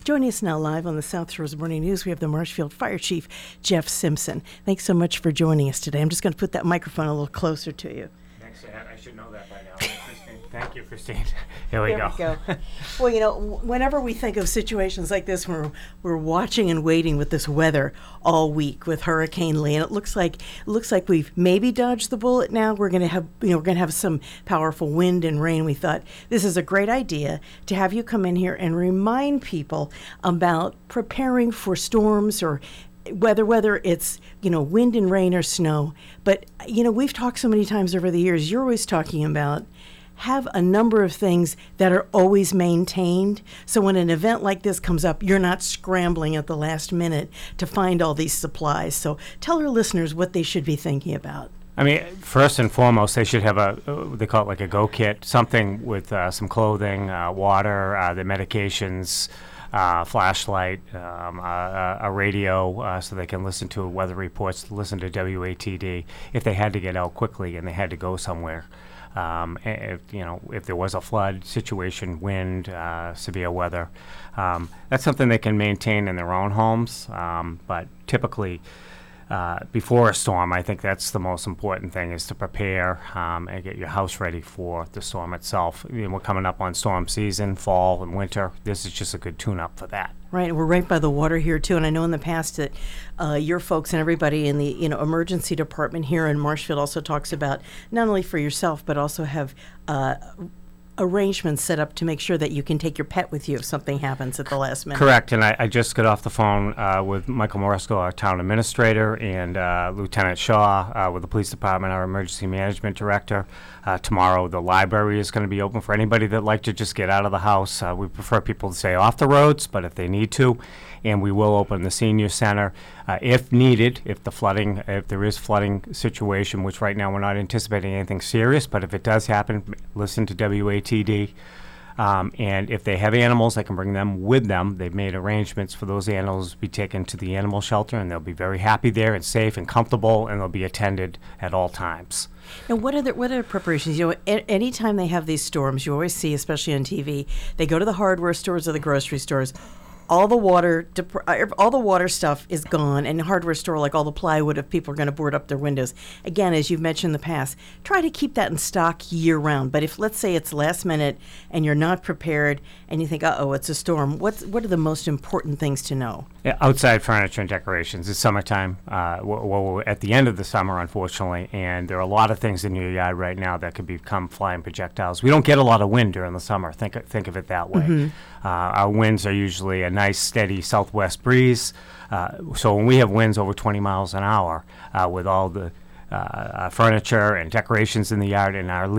Joining us now live on the South Shores Morning News, we have the Marshfield Fire Chief, Jeff Simpson. Thanks so much for joining us today. I'm just going to put that microphone a little closer to you. Thanks. I should know that by now. Christine. Thank you, Christine. Here we go. Well, you know, whenever we think of situations like this, where we're watching and waiting with this weather all week with Hurricane Lee, and it looks like we've maybe dodged the bullet now. We're going to have some powerful wind and rain. We thought this is a great idea to have you come in here and remind people about preparing for storms or whether it's, wind and rain or snow. But, we've talked so many times over the years, you're always talking about have a number of things that are always maintained. So when an event like this comes up, you're not scrambling at the last minute to find all these supplies. So tell our listeners what they should be thinking about. I mean, first and foremost, they should have they call it like a go kit, something with some clothing, water, the medications, flashlight, a radio, so they can listen to weather reports, listen to WATD if they had to get out quickly and they had to go somewhere. If there was a flood situation, wind, severe weather, that's something they can maintain in their own homes. But typically, before a storm, I think that's the most important thing, is to prepare and get your house ready for the storm itself. We're coming up on storm season, fall and winter. This is just a good tune-up for that. Right, we're right by the water here too, and I know in the past that your folks and everybody in the emergency department here in Marshfield also talks about not only for yourself but also have arrangements set up to make sure that you can take your pet with you if something happens at the last minute. Correct, and I just got off the phone with Michael Moresco, our town administrator, and Lieutenant Shaw with the police department, our emergency management director. Tomorrow the library is going to be open for anybody that like to just get out of the house. We prefer people to stay off the roads, but if they need to, and we will open the senior center if needed, if there is flooding situation, which right now we're not anticipating anything serious, but if it does happen, listen to WATD. And if they have animals, they can bring them with them. They've made arrangements for those animals to be taken to the animal shelter, and they'll be very happy there and safe and comfortable, and they'll be attended at all times. And what other preparations? Anytime they have these storms, you always see, especially on TV, they go to the hardware stores or the grocery stores. All the water stuff is gone, and the hardware store, like all the plywood, if people are going to board up their windows. Again, as you've mentioned in the past, try to keep that in stock year round. But if, let's say, it's last minute and you're not prepared and you think, it's a storm, what are the most important things to know? Yeah, outside furniture and decorations. It's summertime. We're at the end of the summer, unfortunately, and there are a lot of things in your yard right now that could become flying projectiles. We don't get a lot of wind during the summer. Think of it that way. Mm-hmm. Our winds are usually a nice, steady southwest breeze. So when we have winds over 20 miles an hour with all the furniture and decorations in the yard, and our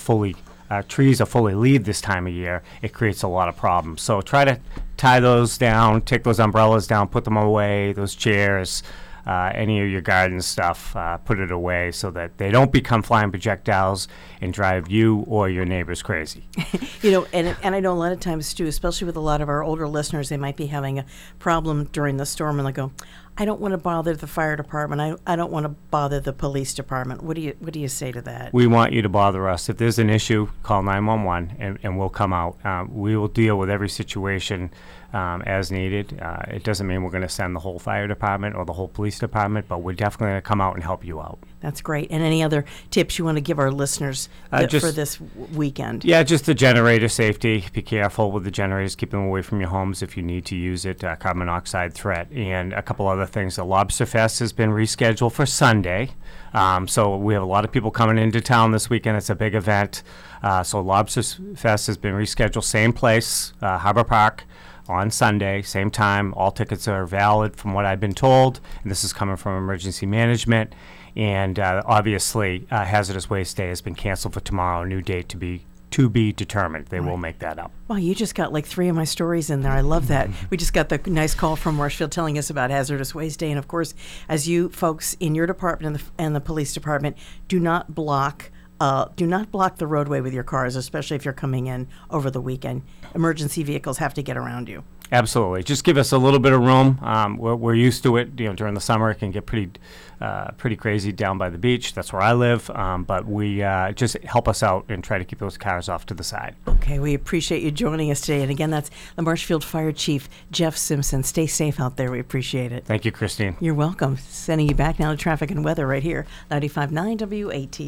trees are fully leaved this time of year, it creates a lot of problems. So try to tie those down, take those umbrellas down, put them away, those chairs, any of your garden stuff, put it away so that they don't become flying projectiles and drive you or your neighbors crazy. And I know a lot of times too, especially with a lot of our older listeners, they might be having a problem during the storm and they go, I don't want to bother the fire department. I don't want to bother the police department. What do you say to that? We want you to bother us. If there's an issue, call 911 and we'll come out. We will deal with every situation as needed. It doesn't mean we're going to send the whole fire department or the whole police department, but we're definitely going to come out and help you out. That's great. And any other tips you want to give our listeners for this weekend? Yeah, just the generator safety. Be careful with the generators. Keep them away from your homes if you need to use it. Carbon monoxide threat. And a couple other things. The Lobster Fest has been rescheduled for Sunday. So we have a lot of people coming into town this weekend. It's a big event. So Lobster Fest has been rescheduled. Same place, Harbor Park, on Sunday, same time. All tickets are valid from what I've been told. And this is coming from emergency management. And obviously, Hazardous Waste Day has been canceled for tomorrow. A new date to be determined. They will make that up. Well, you just got like 3 of my stories in there. I love that. We just got the nice call from Marshfield telling us about Hazardous Waste Day. And of course, as you folks in your department and the police department, do not block the roadway with your cars, especially if you're coming in over the weekend. Emergency vehicles have to get around you. Absolutely. Just give us a little bit of room. We're used to it. During the summer, it can get pretty crazy down by the beach. That's where I live. But we just help us out and try to keep those cars off to the side. Okay, we appreciate you joining us today. And again, that's the Marshfield Fire Chief, Jeff Simpson. Stay safe out there. We appreciate it. Thank you, Christine. You're welcome. Sending you back now to traffic and weather right here, 95.9 WAT.